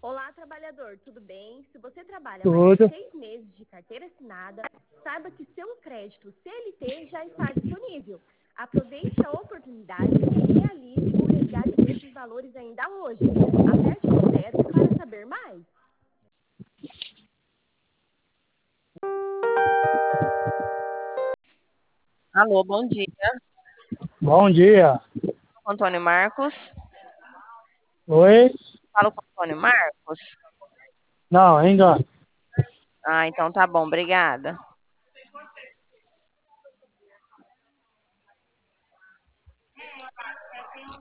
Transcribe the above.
Olá, trabalhador, tudo bem? Se você trabalha mais de Tudo. 6 meses de carteira assinada, saiba que seu crédito CLT já está disponível. Aproveite a oportunidade e realize o resgate desses valores ainda hoje. Aperte o 0 para saber mais. Alô, bom dia. Bom dia. Antônio Marcos. Oi? Falo com o Antônio Marcos. Não, ainda. Ah, então tá bom, obrigada.